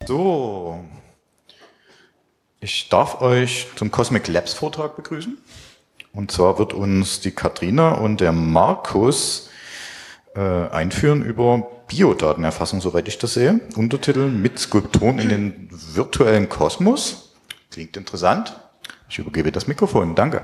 So, ich darf euch zum Cosmic Labs Vortrag begrüßen. Und zwar wird uns die Katrina und der Markus einführen über Biodatenerfassung, soweit ich das sehe. Untertitel mit Skulpturen in den virtuellen Kosmos. Klingt interessant. Ich übergebe das Mikrofon. Danke.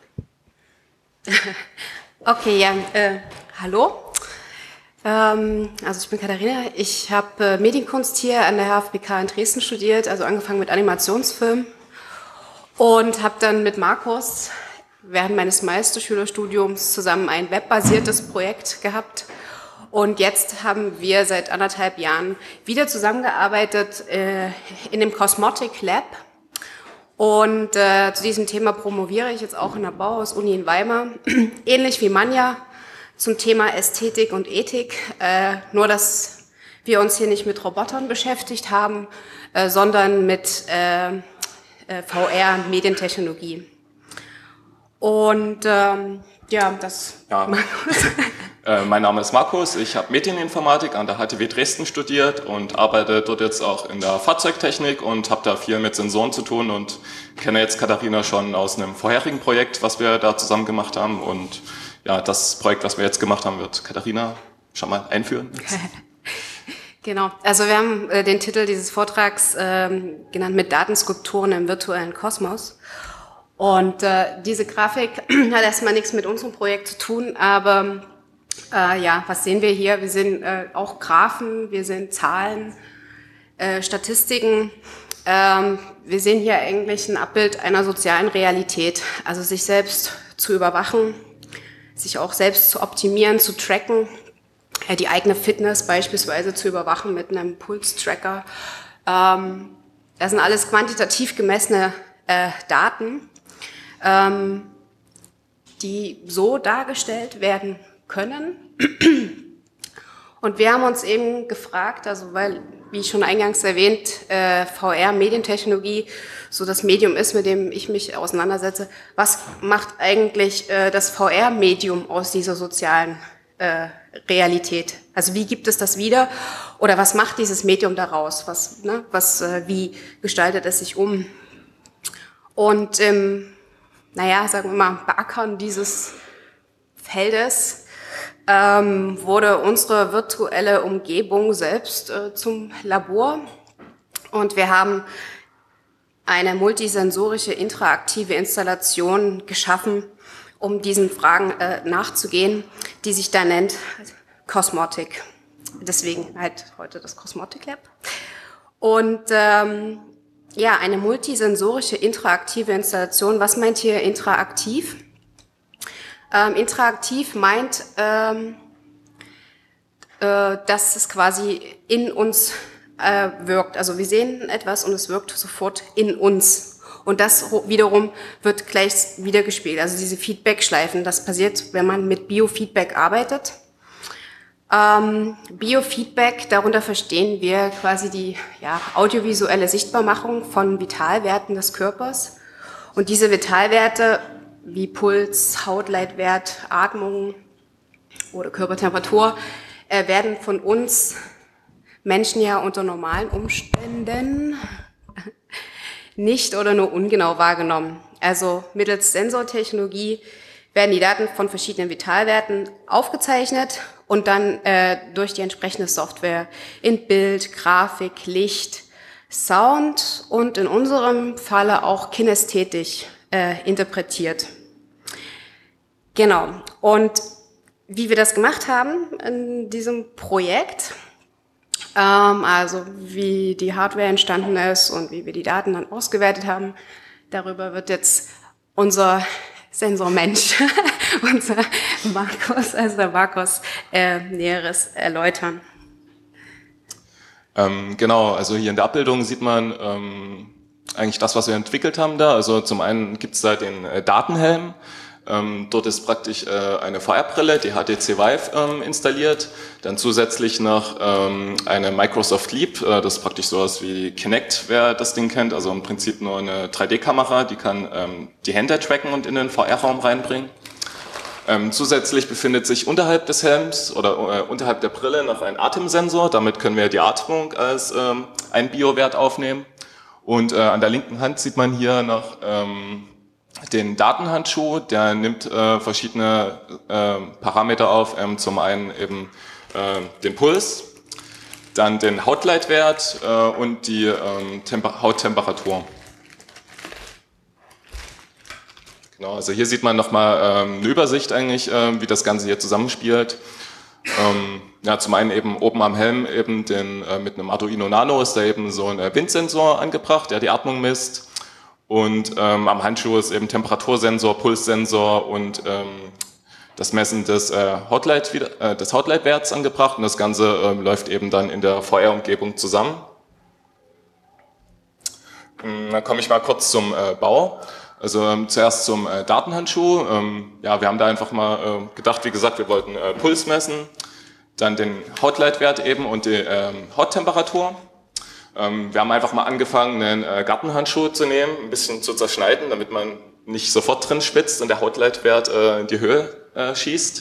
Okay, ja, hallo. Also ich bin Katharina, ich habe Medienkunst hier an der HFBK in Dresden studiert, also angefangen mit Animationsfilm und habe dann mit Markus während meines Meisterschülerstudiums zusammen ein webbasiertes Projekt gehabt und jetzt haben wir seit 1,5 Jahren wieder zusammengearbeitet in dem Cosmotic Lab und zu diesem Thema promoviere ich jetzt auch in der Bauhaus-Uni in Weimar, ähnlich wie Manja. Zum Thema Ästhetik und Ethik, nur dass wir uns hier nicht mit Robotern beschäftigt haben, sondern mit VR, Medientechnologie. Und ja, das... Ja. Mein Name ist Markus, ich habe Medieninformatik an der HTW Dresden studiert und arbeite dort jetzt auch in der Fahrzeugtechnik und habe da viel mit Sensoren zu tun und kenne jetzt Katharina schon aus einem vorherigen Projekt, was wir da zusammen gemacht haben und ja, das Projekt, was wir jetzt gemacht haben, wird Katharina schon mal einführen. Genau, also wir haben den Titel dieses Vortrags genannt mit Datenskulpturen im virtuellen Kosmos. Und diese Grafik hat erstmal nichts mit unserem Projekt zu tun, aber ja, was sehen wir hier? Wir sehen auch Graphen, wir sehen Zahlen, Statistiken. Wir sehen hier eigentlich ein Abbild einer sozialen Realität, also sich selbst zu überwachen, sich auch selbst zu optimieren, zu tracken, die eigene Fitness beispielsweise zu überwachen mit einem Pulstracker. Das sind alles quantitativ gemessene Daten, die so dargestellt werden können. Und wir haben uns eben gefragt, also weil, wie schon eingangs erwähnt, VR, Medientechnologie, so das Medium ist, mit dem ich mich auseinandersetze. Was macht eigentlich das VR-Medium aus dieser sozialen Realität? Also wie gibt es das wieder? Oder was macht dieses Medium daraus? Wie gestaltet es sich um? Und naja, sagen wir mal, Beackern dieses Feldes wurde unsere virtuelle Umgebung selbst zum Labor und wir haben eine multisensorische interaktive Installation geschaffen, um diesen Fragen nachzugehen, die sich da nennt Cosmotic. Deswegen halt heute das Cosmotic Lab. Und ja, eine multisensorische interaktive Installation. Was meint hier interaktiv? Interaktiv meint, dass es quasi in uns wirkt. Also wir sehen etwas und es wirkt sofort in uns. Und das wiederum wird gleich wiedergespiegelt. Also diese Feedback-Schleifen, das passiert, wenn man mit Biofeedback arbeitet. Biofeedback, darunter verstehen wir quasi die audiovisuelle Sichtbarmachung von Vitalwerten des Körpers. Und diese Vitalwerte wie Puls, Hautleitwert, Atmung oder Körpertemperatur werden von uns Menschen ja unter normalen Umständen nicht oder nur ungenau wahrgenommen. Also mittels Sensortechnologie werden die Daten von verschiedenen Vitalwerten aufgezeichnet und dann durch die entsprechende Software in Bild, Grafik, Licht, Sound und in unserem Falle auch kinästhetisch interpretiert. Genau. Und wie wir das gemacht haben in diesem Projekt, also wie die Hardware entstanden ist und wie wir die Daten dann ausgewertet haben, darüber wird jetzt unser Sensormensch, unser Markus, also der Markus, Näheres erläutern. Genau, also hier in der Abbildung sieht man eigentlich das, was wir entwickelt haben da. Also zum einen gibt es da den Datenhelm. Dort ist praktisch eine VR-Brille, die HTC Vive, installiert. Dann zusätzlich noch eine Microsoft Leap, das ist praktisch sowas wie Kinect, wer das Ding kennt. Also im Prinzip nur eine 3D-Kamera, die kann die Hände tracken und in den VR-Raum reinbringen. Zusätzlich befindet sich unterhalb des Helms oder unterhalb der Brille noch ein Atemsensor. Damit können wir die Atmung als einen Biowert aufnehmen. Und an der linken Hand sieht man hier noch den Datenhandschuh. Der nimmt verschiedene Parameter auf. Zum einen eben den Puls, dann den Hautleitwert und die Hauttemperatur. Genau, also hier sieht man nochmal eine Übersicht eigentlich, wie das Ganze hier zusammenspielt. Ja, zum einen eben oben am Helm eben mit einem Arduino Nano ist da eben so ein Windsensor angebracht, der die Atmung misst. Und am Handschuh ist eben Temperatursensor, Pulssensor und das Messen des Hautleitwerts angebracht. Und das Ganze läuft eben dann in der VR-Umgebung zusammen. Dann komme ich mal kurz zum Bau. Also zuerst zum Datenhandschuh. Ja, wir haben da einfach mal gedacht, wie gesagt, wir wollten Puls messen, dann den Hautleitwert eben und die Hauttemperatur. Wir haben einfach mal angefangen, einen Gartenhandschuh zu nehmen, ein bisschen zu zerschneiden, damit man nicht sofort drin spitzt und der Hautleitwert in die Höhe schießt.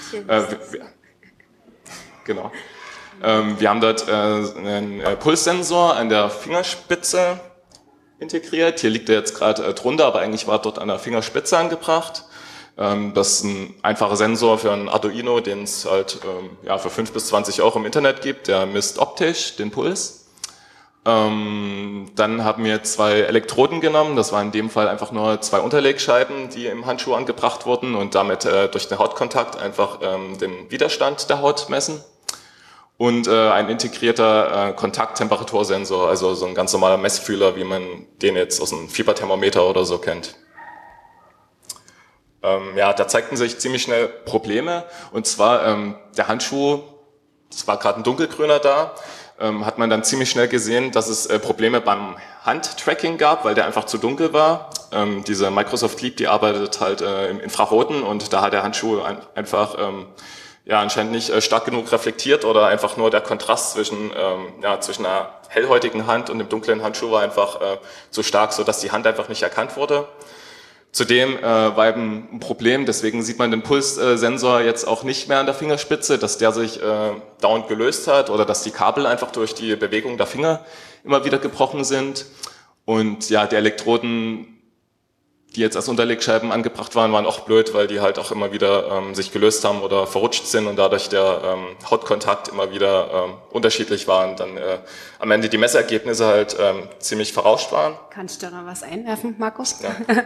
Genau. Wir haben dort einen Pulssensor an der Fingerspitze integriert. Hier liegt er jetzt gerade drunter, aber eigentlich war dort an der Fingerspitze angebracht. Das ist ein einfacher Sensor für einen Arduino, den es halt ja, für 5 bis 20 € im Internet gibt. Der misst optisch den Puls. Dann haben wir 2 Elektroden genommen. Das waren in dem Fall einfach nur 2 Unterlegscheiben, die im Handschuh angebracht wurden und damit durch den Hautkontakt einfach den Widerstand der Haut messen. Und ein integrierter Kontakttemperatursensor, also so ein ganz normaler Messfühler, wie man den jetzt aus einem Fieberthermometer oder so kennt. Ja, da zeigten sich ziemlich schnell Probleme. Und zwar der Handschuh, es war gerade ein dunkelgrüner da, hat man dann ziemlich schnell gesehen, dass es Probleme beim Handtracking gab, weil der einfach zu dunkel war. Diese Microsoft Leap, die arbeitet halt im Infraroten und da hat der Handschuh einfach ja, anscheinend nicht stark genug reflektiert oder einfach nur der Kontrast zwischen einer hellhäutigen Hand und dem dunklen Handschuh war einfach so stark, so dass die Hand einfach nicht erkannt wurde. Zudem war eben ein Problem, deswegen sieht man den Pulssensor jetzt auch nicht mehr an der Fingerspitze, dass der sich dauernd gelöst hat oder dass die Kabel einfach durch die Bewegung der Finger immer wieder gebrochen sind. Und ja, die Elektroden, die jetzt als Unterlegscheiben angebracht waren, waren auch blöd, weil die halt auch immer wieder sich gelöst haben oder verrutscht sind und dadurch der Hautkontakt immer wieder unterschiedlich war und dann am Ende die Messergebnisse halt ziemlich verrauscht waren. Kann ich da noch was einwerfen, Markus?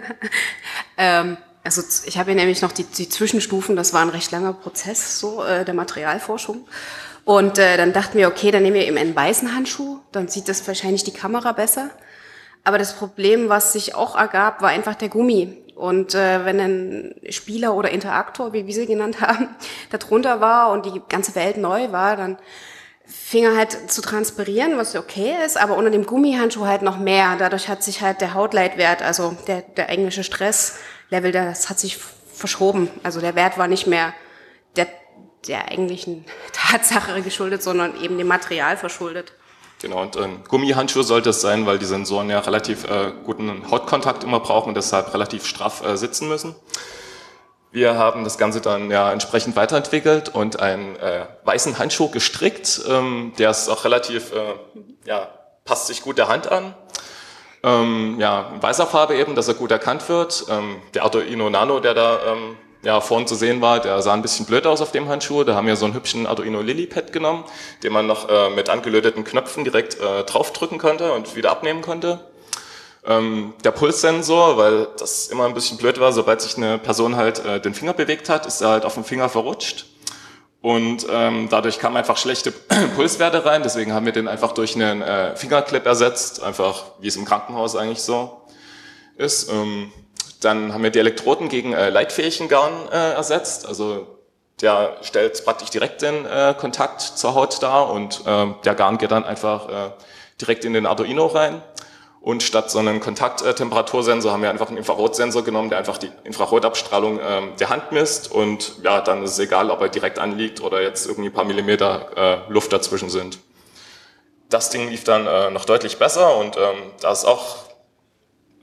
Ja. Also ich habe hier nämlich noch die Zwischenstufen, das war ein recht langer Prozess so der Materialforschung. Und dann dachten wir, okay, dann nehmen wir eben einen weißen Handschuh, dann sieht das wahrscheinlich die Kamera besser. Aber das Problem, was sich auch ergab, war einfach der Gummi. Und wenn ein Spieler oder Interaktor, wie wir sie genannt haben, da drunter war und die ganze Welt neu war, dann fing er halt zu transpirieren, was okay ist, aber unter dem Gummihandschuh halt noch mehr. Dadurch hat sich halt der Hautleitwert, also der englische Stresslevel, das hat sich verschoben. Also der Wert war nicht mehr der eigentlichen Tatsache geschuldet, sondern eben dem Material verschuldet. Genau, und ein Gummihandschuh sollte es sein, weil die Sensoren ja relativ guten Hautkontakt immer brauchen und deshalb relativ straff sitzen müssen. Wir haben das Ganze dann ja entsprechend weiterentwickelt und einen weißen Handschuh gestrickt. Der ist auch relativ, passt sich gut der Hand an. In weißer Farbe eben, dass er gut erkannt wird. Der Arduino Nano, der da vorn zu sehen war, der sah ein bisschen blöd aus auf dem Handschuh. Da haben wir so einen hübschen Arduino Lily-Pad genommen, den man noch mit angelöteten Knöpfen direkt draufdrücken konnte und wieder abnehmen konnte. Der Pulssensor, weil das immer ein bisschen blöd war, sobald sich eine Person halt den Finger bewegt hat, ist er halt auf dem Finger verrutscht. Und dadurch kamen einfach schlechte Pulswerte rein, deswegen haben wir den einfach durch einen Fingerclip ersetzt, einfach wie es im Krankenhaus eigentlich so ist. Dann haben wir die Elektroden gegen leitfähigen Garn ersetzt, also der stellt praktisch direkt den Kontakt zur Haut dar und der Garn geht dann einfach direkt in den Arduino rein. Und statt so einem Kontakttemperatursensor haben wir einfach einen Infrarotsensor genommen, der einfach die Infrarotabstrahlung der Hand misst und ja, dann ist es egal, ob er direkt anliegt oder jetzt irgendwie ein paar Millimeter Luft dazwischen sind. Das Ding lief dann noch deutlich besser und da ist auch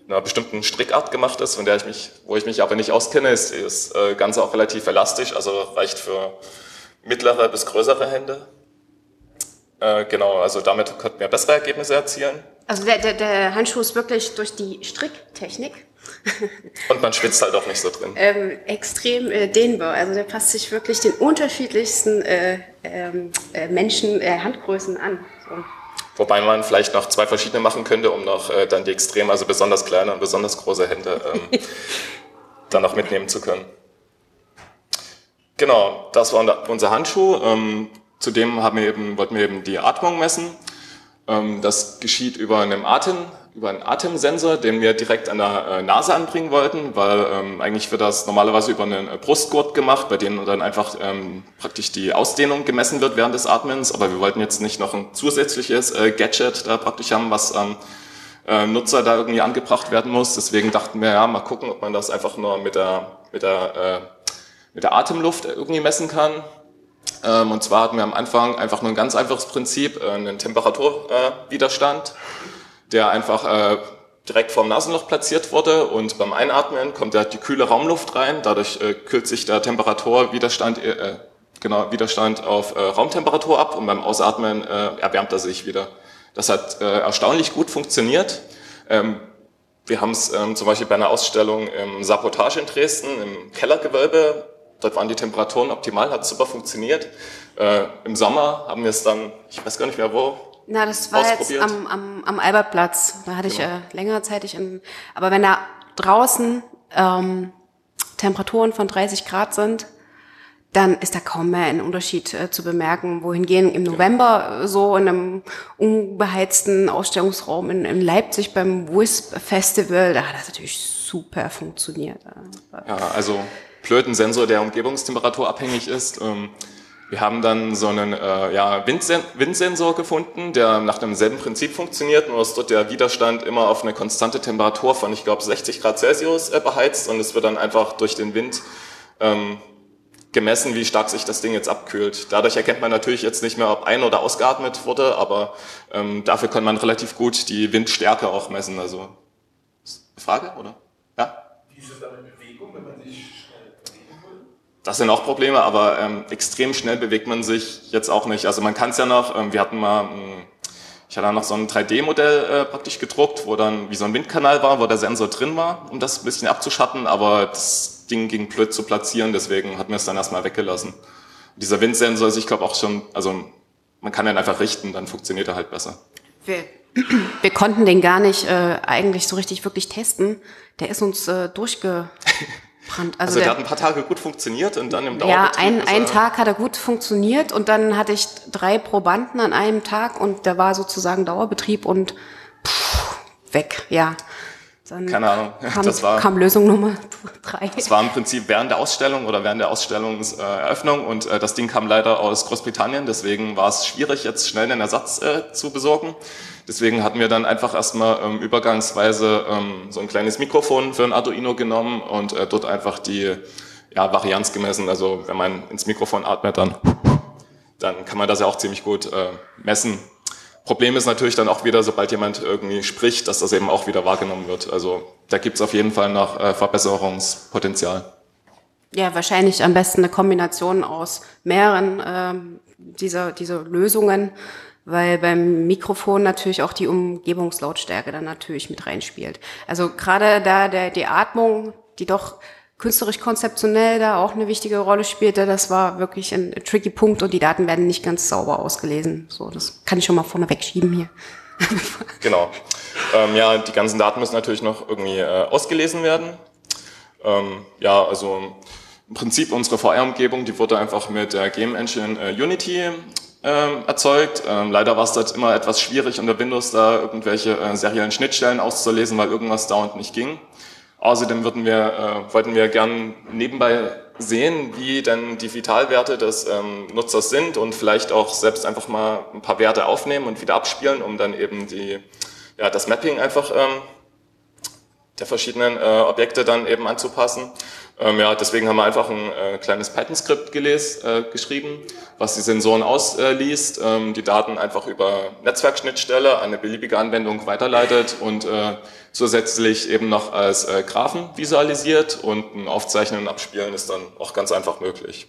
einer bestimmten Strickart gemacht ist, wo ich mich aber nicht auskenne, ist das Ganze auch relativ elastisch, also reicht für mittlere bis größere Hände. Genau, also damit konnten wir bessere Ergebnisse erzielen. Also der Handschuh ist wirklich durch die Stricktechnik und man schwitzt halt auch nicht so drin. Extrem dehnbar. Also der passt sich wirklich den unterschiedlichsten Menschen, Handgrößen an. So. Wobei man vielleicht noch 2 verschiedene machen könnte, um noch dann die extrem, also besonders kleine und besonders große Hände dann noch mitnehmen zu können. Genau, das war unser Handschuh. Zudem wollten wir eben die Atmung messen. Das geschieht über einen Atemsensor, den wir direkt an der Nase anbringen wollten, weil eigentlich wird das normalerweise über einen Brustgurt gemacht, bei dem dann einfach praktisch die Ausdehnung gemessen wird während des Atmens, aber wir wollten jetzt nicht noch ein zusätzliches Gadget da praktisch haben, was am Nutzer da irgendwie angebracht werden muss. Deswegen dachten wir, ja, mal gucken, ob man das einfach nur mit der Atemluft irgendwie messen kann. Und zwar hatten wir am Anfang einfach nur ein ganz einfaches Prinzip, einen Temperaturwiderstand, der einfach direkt vorm Nasenloch platziert wurde und beim Einatmen kommt die kühle Raumluft rein, dadurch kühlt sich der Temperaturwiderstand Widerstand auf Raumtemperatur ab und beim Ausatmen erwärmt er sich wieder. Das hat erstaunlich gut funktioniert. Wir haben es zum Beispiel bei einer Ausstellung im Sabotage in Dresden im Kellergewölbe. Dort waren die Temperaturen optimal, hat super funktioniert. Im Sommer haben wir es dann, ich weiß gar nicht mehr wo, na, das war jetzt am Albertplatz. Da hatte ich längere Zeit aber wenn da draußen Temperaturen von 30 Grad sind, dann ist da kaum mehr ein Unterschied zu bemerken. Wohingegen im November so in einem unbeheizten Ausstellungsraum in Leipzig beim WISP Festival, da hat das natürlich super funktioniert. Ja, also blöden Sensor, der Umgebungstemperatur abhängig ist. Wir haben dann so einen Windsensor gefunden, der nach demselben Prinzip funktioniert, nur dass dort der Widerstand immer auf eine konstante Temperatur von, ich glaube, 60 Grad Celsius beheizt und es wird dann einfach durch den Wind gemessen, wie stark sich das Ding jetzt abkühlt. Dadurch erkennt man natürlich jetzt nicht mehr, ob ein- oder ausgeatmet wurde, aber dafür kann man relativ gut die Windstärke auch messen. Also, Frage, oder? Ja? Wie ist es dann in Bewegung, wenn man sich Das sind auch Probleme, aber extrem schnell bewegt man sich jetzt auch nicht. Also man kann es ja noch, ich hatte noch so ein 3D-Modell praktisch gedruckt, wo dann wie so ein Windkanal war, wo der Sensor drin war, um das ein bisschen abzuschatten, aber das Ding ging blöd zu platzieren, deswegen hatten wir es dann erstmal weggelassen. Dieser Windsensor ist, ich glaube auch schon, also man kann den einfach richten, dann funktioniert er halt besser. Wir konnten den gar nicht eigentlich so richtig wirklich testen. Der ist uns durchgebrannt. Also der hat ein paar Tage gut funktioniert und dann im Dauerbetrieb... Ja, einen Tag hat er gut funktioniert und dann hatte ich 3 Probanden an einem Tag und der war sozusagen Dauerbetrieb und weg, ja. Dann keine Ahnung, kam Lösung Nummer 3. Das war im Prinzip während der Ausstellung oder während der Ausstellungseröffnung und das Ding kam leider aus Großbritannien, deswegen war es schwierig, jetzt schnell einen Ersatz zu besorgen. Deswegen hatten wir dann einfach erstmal übergangsweise so ein kleines Mikrofon für ein Arduino genommen und dort einfach die Varianz gemessen. Also wenn man ins Mikrofon atmet, dann kann man das ja auch ziemlich gut messen. Problem ist natürlich dann auch wieder, sobald jemand irgendwie spricht, dass das eben auch wieder wahrgenommen wird. Also da gibt es auf jeden Fall noch Verbesserungspotenzial. Ja, wahrscheinlich am besten eine Kombination aus mehreren dieser Lösungen, weil beim Mikrofon natürlich auch die Umgebungslautstärke dann natürlich mit reinspielt. Also gerade da die Atmung, die doch künstlerisch konzeptionell da auch eine wichtige Rolle spielte, das war wirklich ein tricky Punkt und die Daten werden nicht ganz sauber ausgelesen. So, das kann ich schon mal vorne wegschieben hier. Genau. Die ganzen Daten müssen natürlich noch irgendwie ausgelesen werden. Also im Prinzip unsere VR-Umgebung, die wurde einfach mit der Game Engine Unity erzeugt. Leider war es dort immer etwas schwierig, unter Windows da irgendwelche seriellen Schnittstellen auszulesen, weil irgendwas dauernd nicht ging. Außerdem wollten wir gern nebenbei sehen, wie denn die Vitalwerte des Nutzers sind und vielleicht auch selbst einfach mal ein paar Werte aufnehmen und wieder abspielen, um dann eben das Mapping einfach der verschiedenen Objekte dann eben anzupassen. Ja, deswegen haben wir einfach ein kleines Python-Skript geschrieben, was die Sensoren ausliest, die Daten einfach über Netzwerkschnittstelle an eine beliebige Anwendung weiterleitet und zusätzlich eben noch als Graphen visualisiert, und ein Aufzeichnen und Abspielen ist dann auch ganz einfach möglich.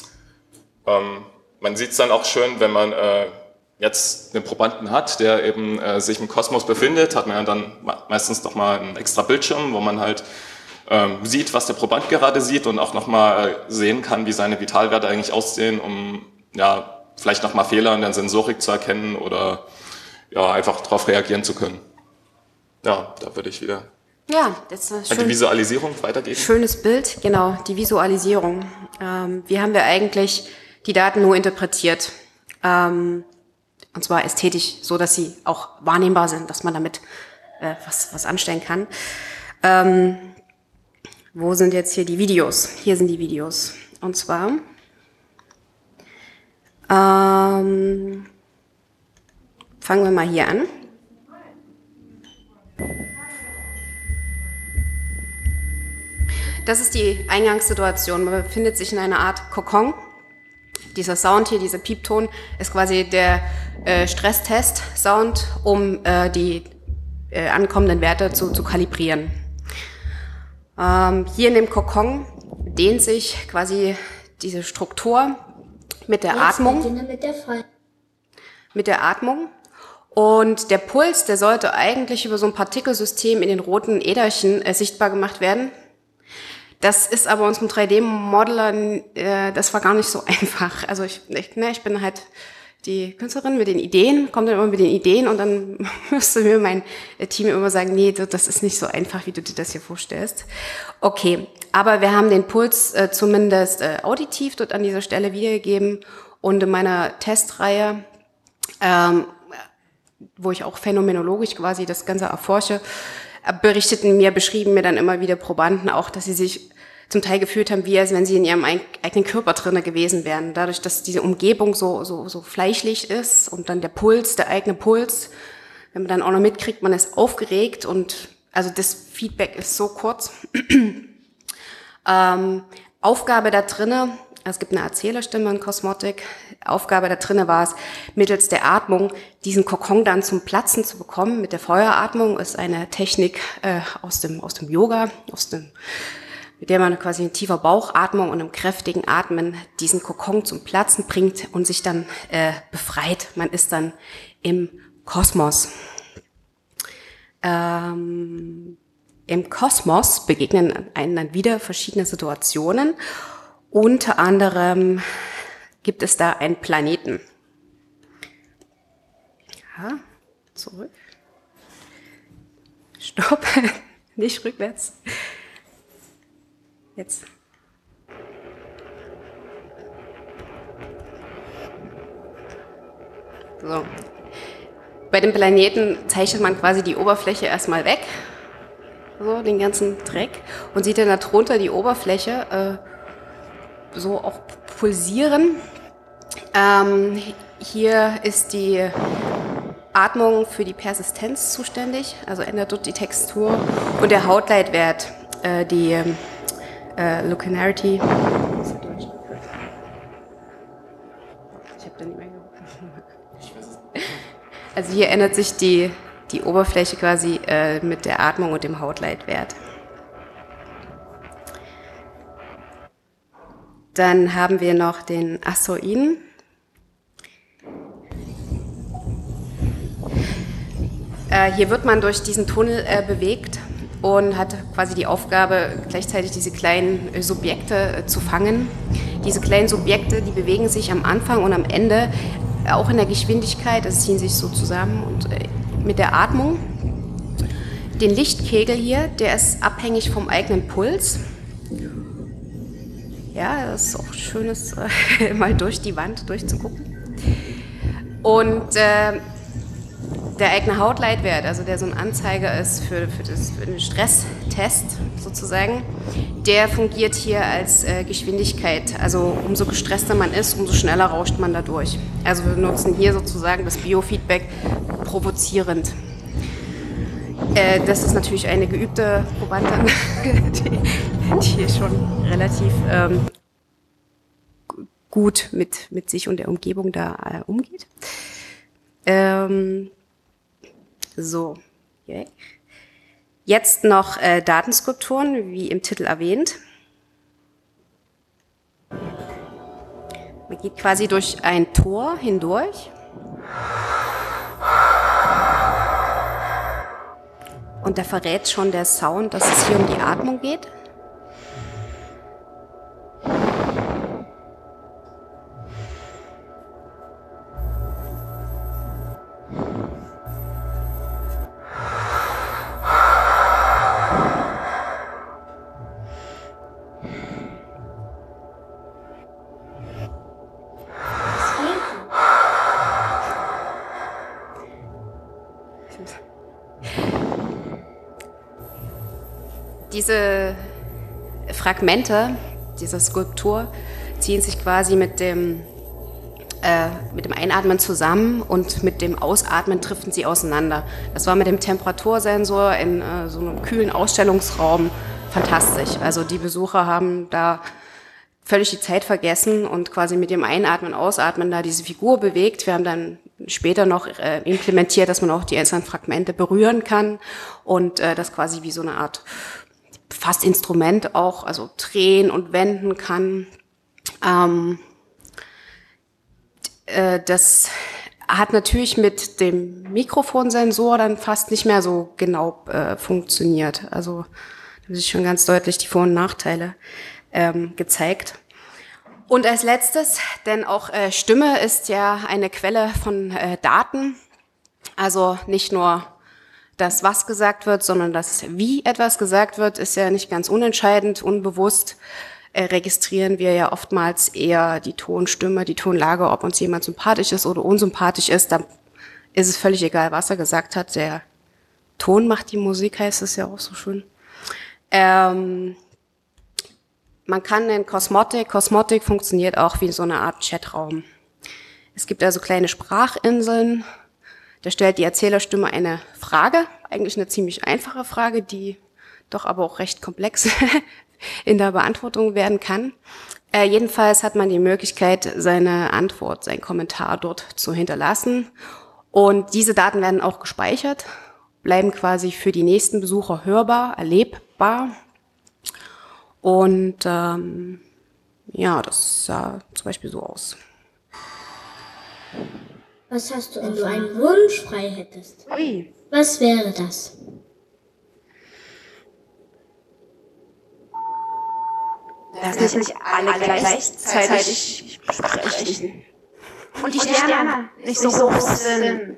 Man sieht es dann auch schön, wenn man jetzt einen Probanden hat, der eben sich im Kosmos befindet, hat man ja dann meistens nochmal einen extra Bildschirm, wo man halt sieht, was der Proband gerade sieht, und auch nochmal sehen kann, wie seine Vitalwerte eigentlich aussehen, um ja vielleicht nochmal Fehler in der Sensorik zu erkennen oder ja einfach darauf reagieren zu können. Ja, da würde ich wieder Ja, das ist die Visualisierung weitergeben. Schönes Bild, genau, die Visualisierung. Wie haben wir eigentlich die Daten nur interpretiert? Und zwar ästhetisch, so dass sie auch wahrnehmbar sind, dass man damit was anstellen kann. Wo sind jetzt hier die Videos? Hier sind die Videos. Und zwar fangen wir mal hier an. Das ist die Eingangssituation. Man befindet sich in einer Art Kokon. Dieser Sound hier, dieser Piepton, ist quasi der Stresstest-Sound, um die ankommenden Werte zu kalibrieren. Hier in dem Kokon dehnt sich quasi diese Struktur mit der Atmung. Mit der Atmung. Und der Puls, der sollte eigentlich über so ein Partikelsystem in den roten Äderchen sichtbar gemacht werden. Das ist aber unserem 3D-Modeler, das war gar nicht so einfach. Also ich bin halt die Künstlerin mit den Ideen, kommt dann immer mit den Ideen, und dann müsste mir mein Team immer sagen, nee, das ist nicht so einfach, wie du dir das hier vorstellst. Okay, aber wir haben den Puls zumindest auditiv dort an dieser Stelle wiedergegeben, und in meiner Testreihe, wo ich auch phänomenologisch quasi das Ganze erforsche, beschrieben mir dann immer wieder Probanden auch, dass sie sich zum Teil gefühlt haben, wie als wenn sie in ihrem eigenen Körper drinne gewesen wären. Dadurch, dass diese Umgebung so fleischlich ist, und dann der Puls, der eigene Puls, wenn man dann auch noch mitkriegt, man ist aufgeregt, und also das Feedback ist so kurz. Aufgabe da drinne, es gibt eine Erzählerstimme in Cosmotic, Aufgabe da drinne war es, mittels der Atmung diesen Kokon dann zum Platzen zu bekommen. Mit der Feueratmung ist eine Technik aus dem Yoga, mit der man quasi in tiefer Bauchatmung und einem kräftigen Atmen diesen Kokon zum Platzen bringt und sich dann befreit. Man ist dann im Kosmos. Im Kosmos begegnen einem dann wieder verschiedene Situationen. Unter anderem gibt es da einen Planeten. Ja, zurück. Stopp, nicht rückwärts. Jetzt. So. Bei dem Planeten zeichnet man quasi die Oberfläche erstmal weg, so den ganzen Dreck, und sieht dann darunter die Oberfläche so auch pulsieren. Hier ist die Atmung für die Persistenz zuständig, also ändert dort die Textur, und der Hautleitwert, die Luminarity. Ich habe da nicht mehr geguckt. Also hier ändert sich die Oberfläche quasi mit der Atmung und dem Hautleitwert. Dann haben wir noch den Asteroiden. Hier wird man durch diesen Tunnel bewegt und hat quasi die Aufgabe, gleichzeitig diese kleinen Subjekte zu fangen. Diese kleinen Subjekte, die bewegen sich am Anfang und am Ende auch in der Geschwindigkeit, also ziehen sich so zusammen, und mit der Atmung. Den Lichtkegel hier, der ist abhängig vom eigenen Puls. Ja, das ist auch schönes, mal durch die Wand durchzugucken. Und der eigene Hautleitwert, also der so ein Anzeiger ist für den Stresstest sozusagen, der fungiert hier als Geschwindigkeit. Also umso gestresster man ist, umso schneller rauscht man da durch. Also wir nutzen hier sozusagen das Biofeedback provozierend. Das ist natürlich eine geübte Probandin, die schon relativ gut mit sich und der Umgebung da umgeht. So, okay. Jetzt noch Datenskulpturen, wie im Titel erwähnt. Man geht quasi durch ein Tor hindurch. Und da verrät schon der Sound, dass es hier um die Atmung geht. Diese Fragmente dieser Skulptur ziehen sich quasi mit dem Einatmen zusammen und mit dem Ausatmen driften sie auseinander. Das war mit dem Temperatursensor in so einem kühlen Ausstellungsraum fantastisch. Also die Besucher haben da völlig die Zeit vergessen und quasi mit dem Einatmen, Ausatmen da diese Figur bewegt. Wir haben dann später noch implementiert, dass man auch die einzelnen Fragmente berühren kann und das quasi wie so eine Art fast Instrument auch, also drehen und wenden kann. Das hat natürlich mit dem Mikrofonsensor dann fast nicht mehr so genau funktioniert. Also da haben sich schon ganz deutlich die Vor- und Nachteile gezeigt. Und als letztes, denn auch Stimme ist ja eine Quelle von Daten, also nicht nur das, was gesagt wird, sondern das, wie etwas gesagt wird, ist ja nicht ganz unentscheidend. Unbewusst registrieren wir ja oftmals eher die Tonstimme, die Tonlage, ob uns jemand sympathisch ist oder unsympathisch ist. Da ist es völlig egal, was er gesagt hat. Der Ton macht die Musik, heißt es ja auch so schön. Man kann in Cosmotic funktioniert auch wie so eine Art Chatraum. Es gibt also kleine Sprachinseln. Da stellt die Erzählerstimme eine Frage, eigentlich eine ziemlich einfache Frage, die doch aber auch recht komplex in der Beantwortung werden kann. Jedenfalls hat man die Möglichkeit, seine Antwort, seinen Kommentar dort zu hinterlassen. Und diese Daten werden auch gespeichert, bleiben quasi für die nächsten Besucher hörbar, erlebbar. Und ja, das sah zum Beispiel so aus. Was hast du, wenn du einen Wunsch frei hättest? Ui. Was wäre das? Dass nicht alle gleichzeitig sprechen. Und die Sterne nicht so groß sind.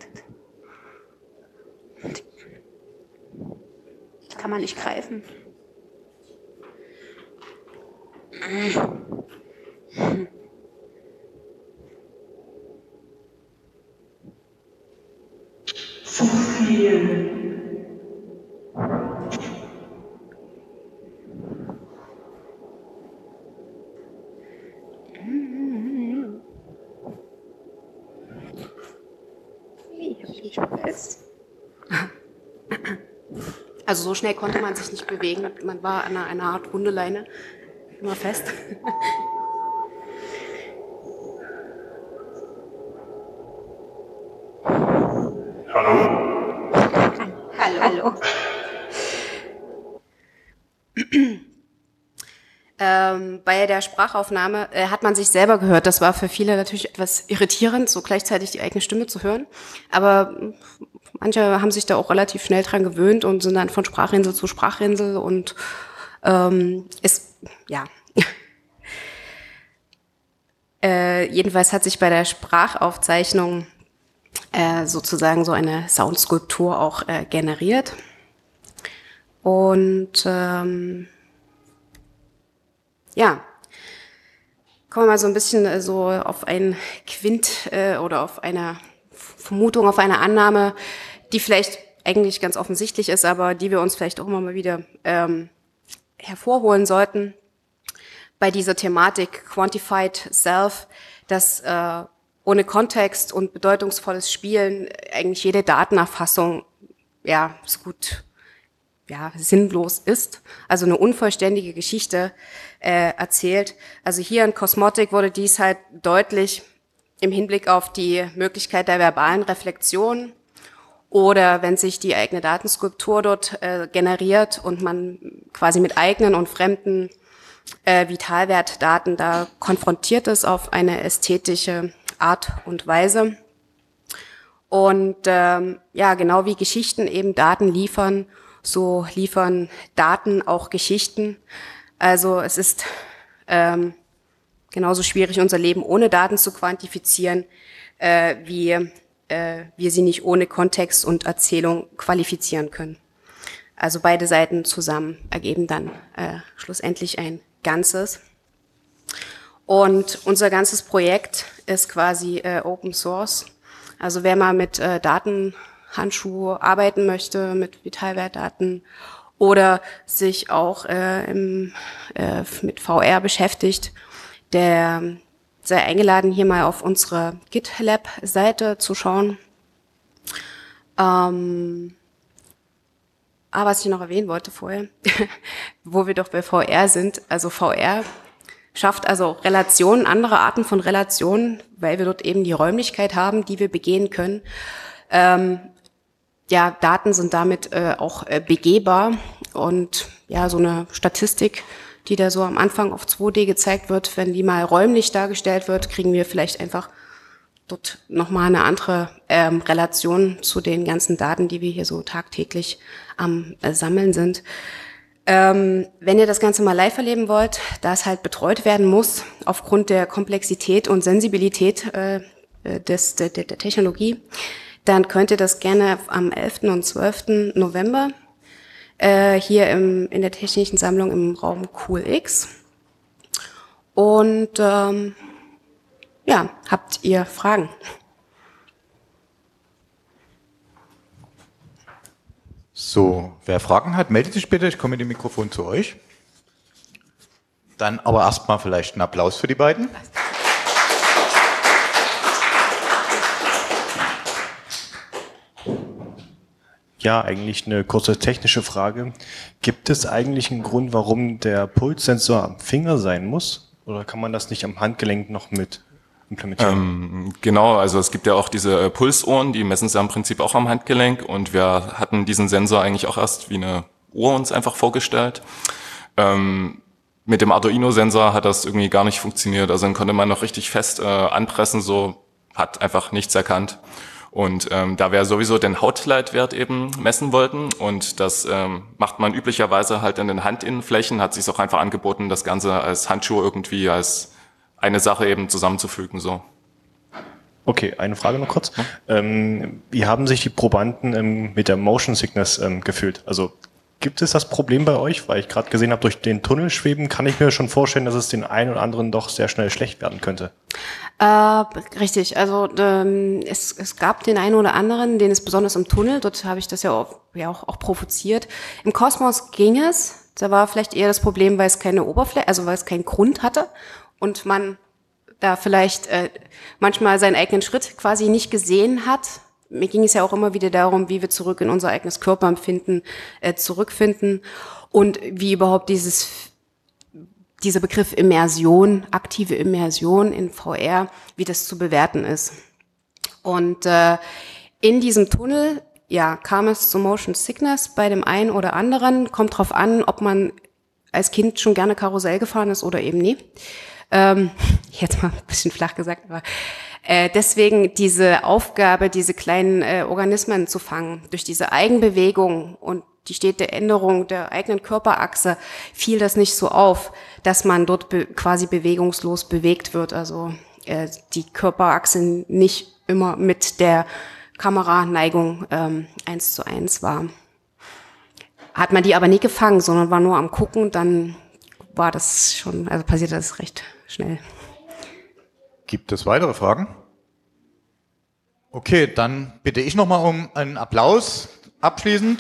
Die kann man nicht greifen. Zu viel. Also so schnell konnte man sich nicht bewegen. Man war an einer Art Hundeleine immer fest. Hallo? Hallo. Bei der Sprachaufnahme hat man sich selber gehört. Das war für viele natürlich etwas irritierend, so gleichzeitig die eigene Stimme zu hören. Aber manche haben sich da auch relativ schnell dran gewöhnt und sind dann von Sprachinsel zu Sprachinsel und ist, ja. Jedenfalls hat sich bei der Sprachaufzeichnung sozusagen so eine Soundskulptur auch generiert. Und ja, kommen wir mal so ein bisschen so auf ein Quint oder auf eine Vermutung, auf eine Annahme, die vielleicht eigentlich ganz offensichtlich ist, aber die wir uns vielleicht auch immer mal wieder hervorholen sollten bei dieser Thematik Quantified Self, dass ohne Kontext und bedeutungsvolles Spielen eigentlich jede Datenerfassung so gut sinnlos ist, also eine unvollständige Geschichte erzählt. Also hier in Cosmotic wurde dies halt deutlich im Hinblick auf die Möglichkeit der verbalen Reflexion oder wenn sich die eigene Datenskulptur dort generiert und man quasi mit eigenen und fremden Vitalwertdaten da konfrontiert ist auf eine ästhetische Art und Weise. Und genau wie Geschichten eben Daten liefern, so liefern Daten auch Geschichten. Also es ist genauso schwierig, unser Leben ohne Daten zu quantifizieren, wie wir sie nicht ohne Kontext und Erzählung qualifizieren können. Also beide Seiten zusammen ergeben dann schlussendlich ein Ganzes. Und unser ganzes Projekt ist quasi Open Source. Also wer mal mit Datenhandschuhe arbeiten möchte, mit Vitalwertdaten oder sich auch mit VR beschäftigt, der sei eingeladen, hier mal auf unsere GitLab-Seite zu schauen. Was ich noch erwähnen wollte vorher, wo wir doch bei VR sind, also VR schafft also Relationen, andere Arten von Relationen, weil wir dort eben die Räumlichkeit haben, die wir begehen können. Daten sind damit auch begehbar und so eine Statistik, die da so am Anfang auf 2D gezeigt wird, wenn die mal räumlich dargestellt wird, kriegen wir vielleicht einfach dort nochmal eine andere Relation zu den ganzen Daten, die wir hier so tagtäglich am Sammeln sind. Wenn ihr das Ganze mal live erleben wollt, da es halt betreut werden muss, aufgrund der Komplexität und Sensibilität der Technologie, dann könnt ihr das gerne am 11. und 12. November hier in der Technischen Sammlung im Raum CoolX. Und habt ihr Fragen? So, wer Fragen hat, meldet sich bitte. Ich komme mit dem Mikrofon zu euch. Dann aber erstmal vielleicht einen Applaus für die beiden. Ja, eigentlich eine kurze technische Frage. Gibt es eigentlich einen Grund, warum der Pulssensor am Finger sein muss? Oder kann man das nicht am Handgelenk noch mit implementieren? Genau, also es gibt ja auch diese Pulsohren, die messen sie im Prinzip auch am Handgelenk und wir hatten diesen Sensor eigentlich auch erst wie eine Uhr uns einfach vorgestellt. Mit dem Arduino-Sensor hat das irgendwie gar nicht funktioniert, also dann konnte man noch richtig fest anpressen, so hat einfach nichts erkannt. Und da wir sowieso den Hautleitwert eben messen wollten und das macht man üblicherweise halt in den Handinnenflächen, hat sich auch einfach angeboten, das Ganze als Handschuh irgendwie als eine Sache eben zusammenzufügen. So. Okay, eine Frage noch kurz. Wie haben sich die Probanden mit der Motion Sickness gefühlt? Also gibt es das Problem bei euch? Weil ich gerade gesehen habe, durch den Tunnel schweben, kann ich mir schon vorstellen, dass es den einen oder anderen doch sehr schnell schlecht werden könnte. Richtig, also es gab den einen oder anderen, den es besonders im Tunnel, dort habe ich das auch provoziert. Im Kosmos ging es, da war vielleicht eher das Problem, weil es keine Oberfläche, also weil es keinen Grund hatte und man da vielleicht manchmal seinen eigenen Schritt quasi nicht gesehen hat. Mir ging es ja auch immer wieder darum, wie wir zurück in unser eigenes Körperempfinden zurückfinden und wie überhaupt dieser Begriff Immersion, aktive Immersion in VR, wie das zu bewerten ist. Und in diesem Tunnel, kam es zu Motion Sickness bei dem einen oder anderen. Kommt drauf an, ob man als Kind schon gerne Karussell gefahren ist oder eben nie. Jetzt mal ein bisschen flach gesagt, aber deswegen diese Aufgabe, diese kleinen Organismen zu fangen, durch diese Eigenbewegung und die stete Änderung der eigenen Körperachse, fiel das nicht so auf, dass man dort quasi bewegungslos bewegt wird. Also die Körperachse nicht immer mit der Kameraneigung 1:1 war. Hat man die aber nie gefangen, sondern war nur am Gucken, dann war das schon, also passiert das recht schnell. Gibt es weitere Fragen? Okay, dann bitte ich nochmal um einen Applaus abschließend.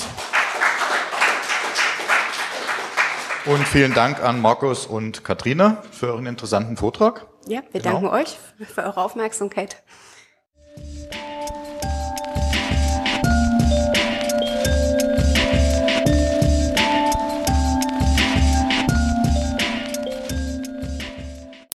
Und vielen Dank an Markus und Katharina für euren interessanten Vortrag. Ja, wir danken euch für eure Aufmerksamkeit.